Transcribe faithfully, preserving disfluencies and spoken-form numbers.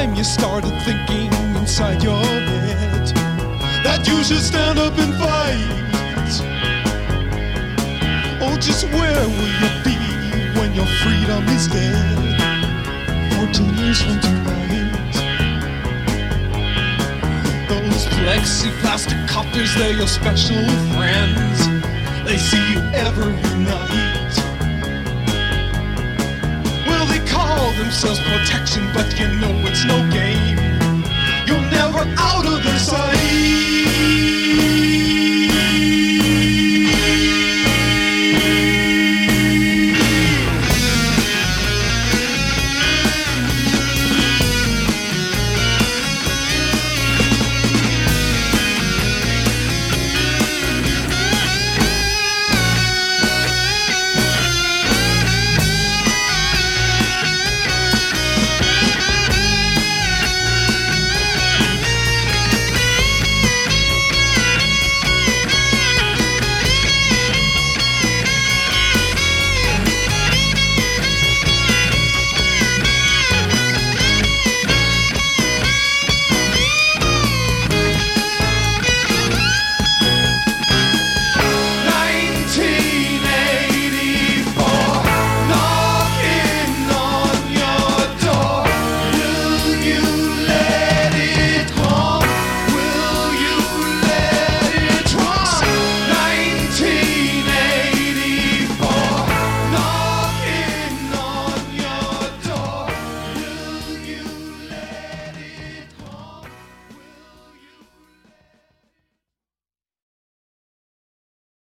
time you started thinking inside your head that you should stand up and fight? Oh, just where will you be when your freedom is dead? Fourteen years from tonight. Those plexiplastic coppers, they're your special friends. They see you every night. Well, they call themselves